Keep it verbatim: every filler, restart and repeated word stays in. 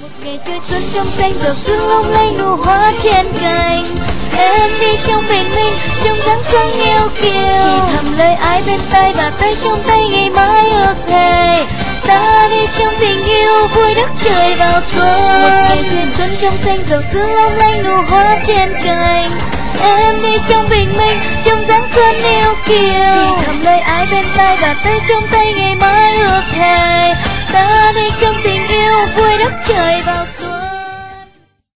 Ngày chơi xuân trong xanh giọt sương lung linh nụ hoa trên cành. Em đi trong bình minh trong dáng xuân yêu kiều, thì thầm lời ai bên tai và tay trong tay ngày mai ước thề. Ta đi trong tình yêu vui đất trời vào xuân. Một ngày chơi xuân trong xanh giọt sương lung linh nụ hoa trên cành. Em đi trong bình minh trong dáng xuân yêu kiều, thì thầm lời ai bên tai và tay trong tay ngày mai ước thề. Ta đi trong tình yêu vui đất trời vào xuân.